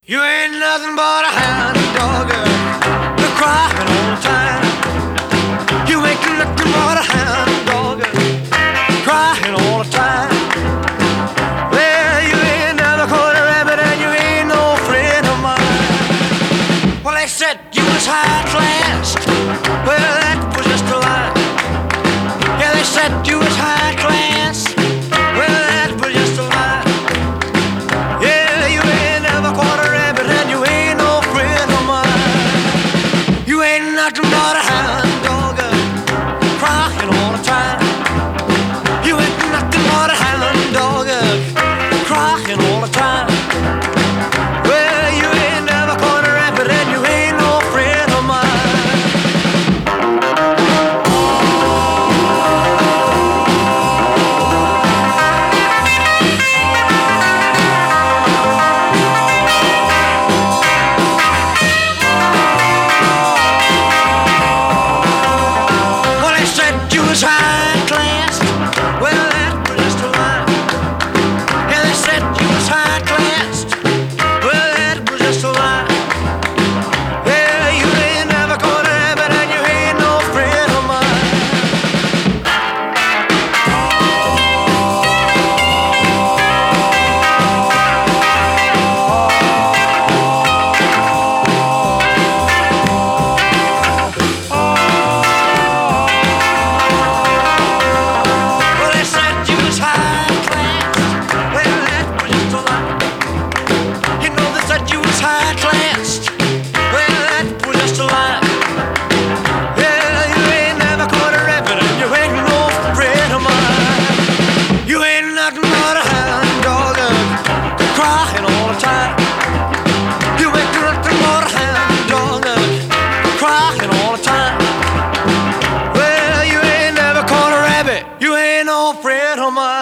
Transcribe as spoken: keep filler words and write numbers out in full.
You ain't nothing but a hound dog, you're crying all the time. You ain't nothing but a hound dog, crying all the time. Well, you ain't never caught a rabbit and you ain't no friend of mine. Well, they said you was high class, well, that was just a lie. Yeah, they said you was high class, well, that was just a lie. Yeah, you ain't never caught a rabbit and you ain't no friend of mine. You ain't nothing but a hound dog, crying all the time. You ain't nothing but a hound dog, crying all the time. Well, you ain't never caught a rabbit and you ain't no friend of mine. Well, they said you was high class. Well, that was just a lie. Yeah, they said you was high class. Well, that was just a lie. Yeah, you ain't never caught a rabbit and you ain't no friend of mine. Well, they said you was high class. Well, that was just a lie. You know they said you was high class. Well, that was just a lie. Yeah, you ain't never caught a rabbit and you ain't no friend of mine. You ain't nothing but a hound dog, crying all the time. You ain't nothing but a hound dog, crying all the time. Well, you ain't never caught a rabbit, you ain't no friend of mine.